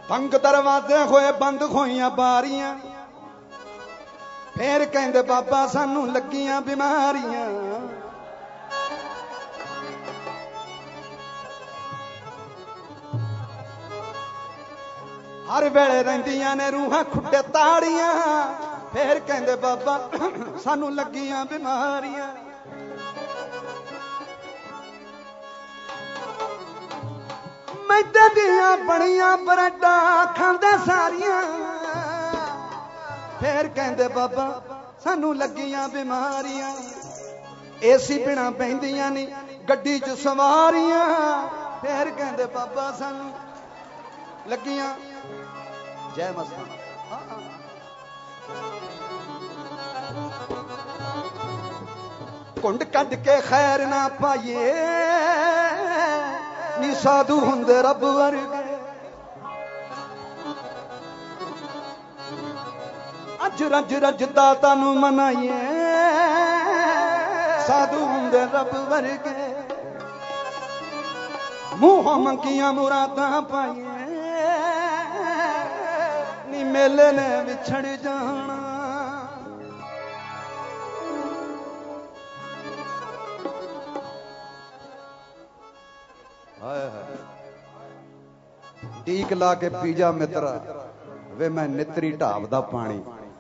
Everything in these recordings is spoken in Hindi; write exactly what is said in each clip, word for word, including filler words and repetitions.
तंग दरवाजे होए बंद होइयां बारियां फिर कहंदे बाबा सानू लगियां बीमारियां। हर वेले रहिंदियां ने रूहां खुट्टे ताड़ियां फिर कहंदे बाबा सानू लगियां बीमारियां। मैदे दियां बड़ियां बरड्डा खांदे सारियां फिर कहंदे बाबा सानू लगियां बीमारियां। एसी बिना बहिंदियां नी गड्डी च सवारियां फिर कहंदे बाबा सानू लगियां। जय मस्तान। कुंड कट के खैर ना पाइए नी साधु हुंदे रब वर्गे। अज रज रज दाता नू मनाइए साधु हुंदे रब वर्गे। मुंहों मंगियां मुरादां पाइए नी मेले ने विछड़ जाना। टीक ला के पीजा मित्रा वे मैं नितरी ढाब दा पानी।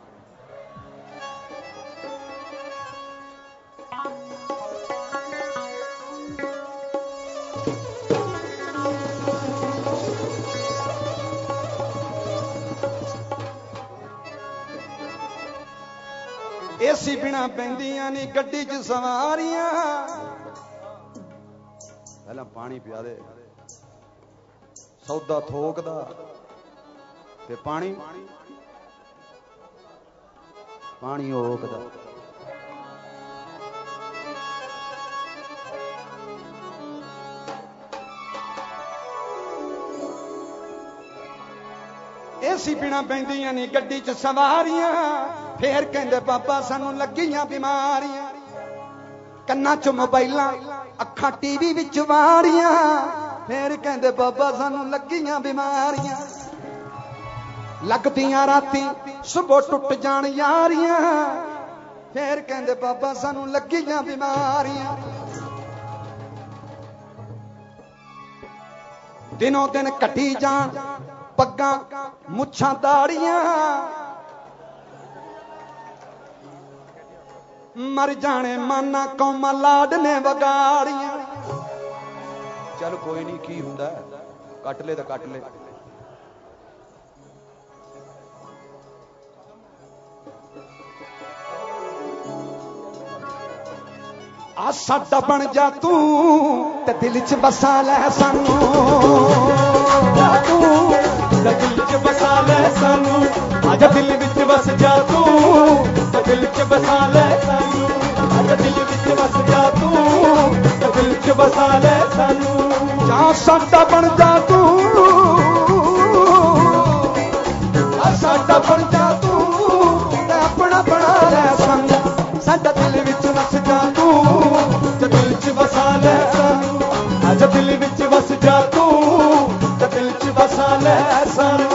एसी बिना बहिंदियां नी गड्डी च सवारियां पहला पानी पिया दे सौदा थोक दा ते पानी पानी ओक दा। एसी बिना बहिंदियां नी गड्डी च सवारियां फिर कहंदे बाबा सानू लगियां बीमारियां। कन्ना च मोबाइलां अखां टीवी विच वारियां फिर कहंदे बाबा सानू लगियां बीमारियां। लगदियां राती सुबह टुट जान यारियां फिर कहंदे बाबा सानू लगियां बीमारियां। दिनों दिन कटी जान पग्गां मुच्छां दाड़ियां मर जाने माना कौमा लाड ने वगाड़ियां। चल कोई नहीं की हुंदा कट ले तो कट ले। आ साडा बन जा तू ते दिल च बसा ले सानू। तू ते दिल च बसा ले सानू। आजा दिल विच बस जा तू ते दिल च बसा ले सानू। आजा दिल विच बस जा तू ते दिल च बसा ले सानू। जा साडा बन जा तू आ साडा बन जा तू ते अपना बना ले सानू। साडा दिल विच बस जा तू ते दिल च बसा ले सानू। आजा दिल विच बस जा तू ते दिल च बसा ले सानू।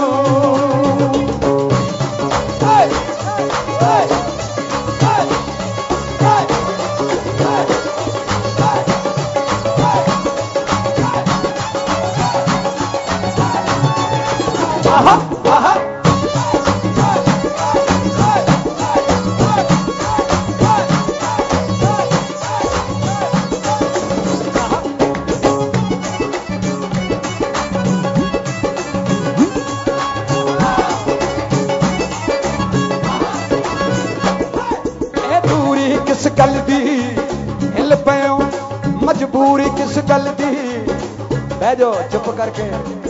किस गल दी हिल पयो मजबूरी किस गल दी। बह जाओ चुप करके।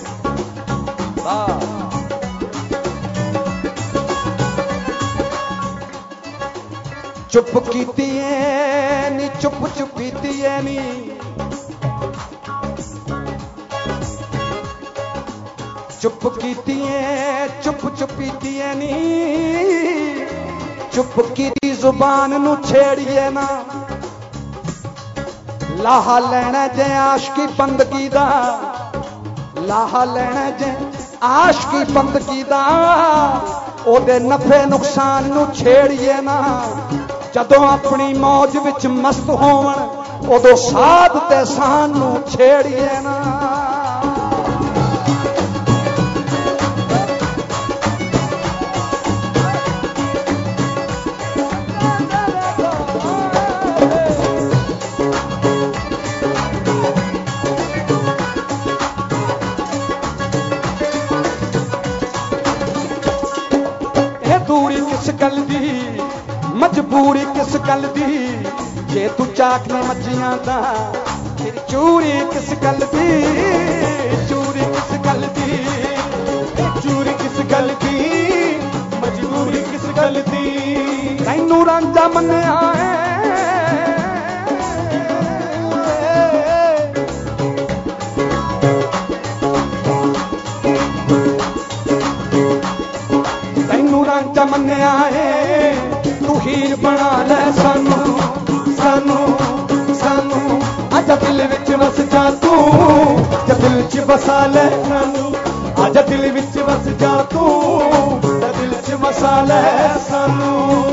चुप कीती है नी चुप चुपीती है नी। चुप कीती है चुप चुपीती है नी। चुप की जुबान नू छेड़िए ना। लाहा लेना जे आशकी बंदगी दा लाहा लेना जे आशिकी बंदगी दा ओदे नफे नुकसान नू छेड़िए ना जदों अपनी मौज विच मस्त होवन उदों साध ते सान नू छेड़िए ना गल दी मजबूरी किस गल दी जे तू चाकने मच्छियां दा फिर चूरी किस गल दी चूरी किस गल दी चूरी किस गल दी मजबूरी किस गल दी तैनू रांझा मन्निया मन्निया तू हीर बना ले सानू सानू सानू आजा दिल विच वस जा तू दिल च बसा ले सानू आजा दिल विच वस जा तू दिल च बसा ले सानू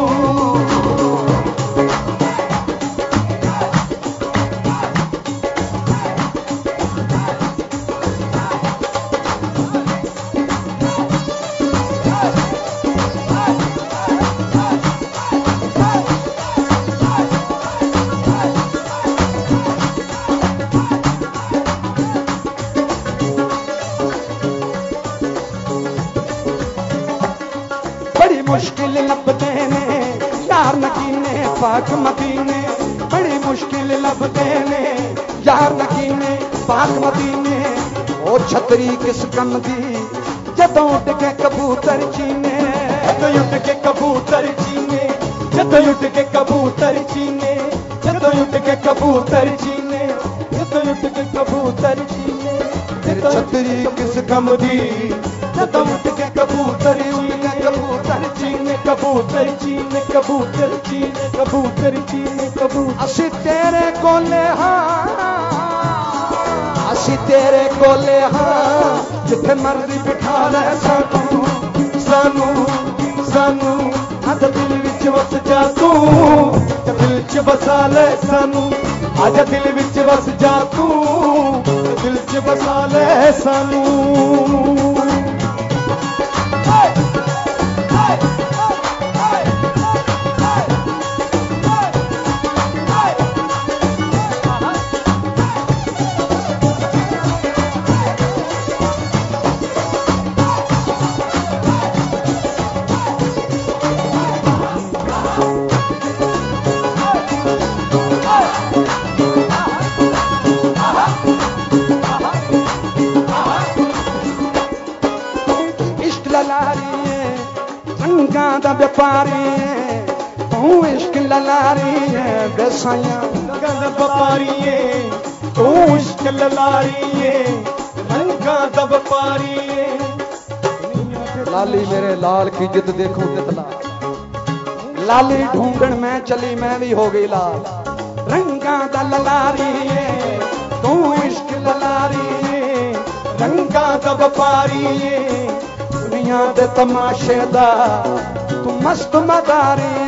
मुश्किल लभदे ने यार नगीने पाक मदीने बड़ी मुश्किल लभदे ने यार नगीने पाक मदीने ओ छतरी किस कम दी जदों उठ के कबूतर चीने जदों उठ के कबूतर चीने जदों उठ के कबूतर चीने जदों उठ के कबूतर चीने जदों उठ के कबूतर चीने छतरी किस कम दी जदों उठ के कबूतर चीने कबूतर चीने कबूतर चीने कबूतर चीने कबूतर चीने कबूतर असी तेरे कोले हाँ असी तेरे कोले हाँ जिथे मर्जी बिठा ले सानू सानू सानू आजा दिल विच वस जा तू दिल च बसा ले सानू आजा दिल विच वस जा तू दिल च बसा ले सानू व्यापारी तू इश्क ललारी है बेसाइया गंद व्यापारी है तू इश्क ललारी है रंगा दा व्यापारी है लाली मेरे लाल की जिद देखो तितला लाली ढूंढन में चली मैं भी हो गई लाल रंगा दा ललारी है तू इश्क ललारी है रंगा दा व्यापारी है दुनिया दे तमाशे दा तू मस्त मदारी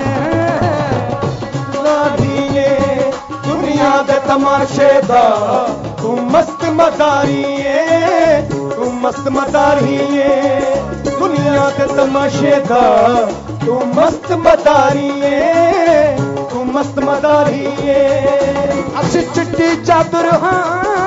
लाड़िए दुनिया दे तमाशे दा तू मस्त मदारी तू मस्त मदारी दुनिया दे तमाशे दा तू मस्त मदारी तू मस्त मदारी असी चिट्टी चादर हाँ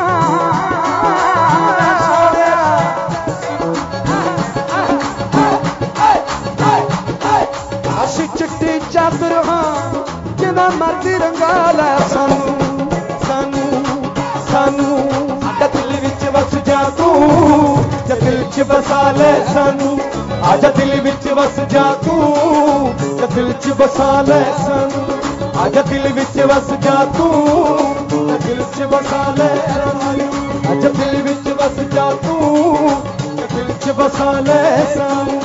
चिट्टी चादर हाँ जिना मर्जी रंगा लै सानू सानू सानू आजा दिल विच वस जा तू दिल च बसा ले सानू आजा दिल विच वस जा तू दिल च बसा ले सानू आजा दिल विच वस जा तू दिल च बसा ले सानू आजा दिल विच वस जा तू दिल च बसा ले सानू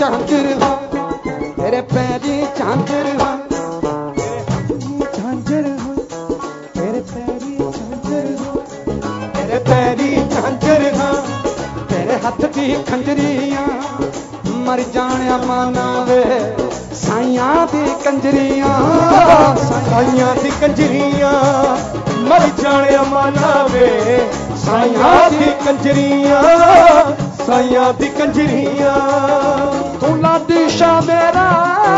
झांझर हाँ तेरे पैरी झांझर हाँ झांझर हाँ तेरे पैरी झांझर हाँ तेरे पैरी झांझर हाँ तेरे हाथ दी खंजरियां मर जाने माना वे साइयां दी कंजरियां साइयां दी कंजरियां मर जाने माना वे साइयां दी कंजरियां साइयां दी कंजरियां तू लाडी शाह मेरा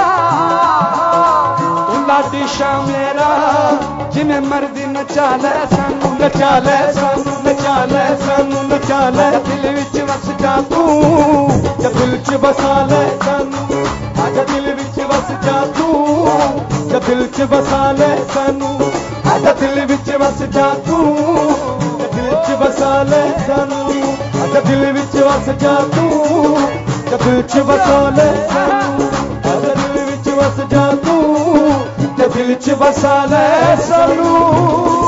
तू लाडी शाह मेरा जिमें मर्दी नचा ले सानू नचा ले सानू नचा ले सानू नचा ले दिल विच वस जा तू जा दिल च बसा ले सानू आजा दिल विच वस जा तू जा दिल च बसा ले सानू आजा दिल विच वस जा तू जा दिल च बसा ले सानू आजा दिल विच वस जा तू जा दिल च बसा ले सानू आजा दिल विच वस जा तू जा दिल च बसा ले सानू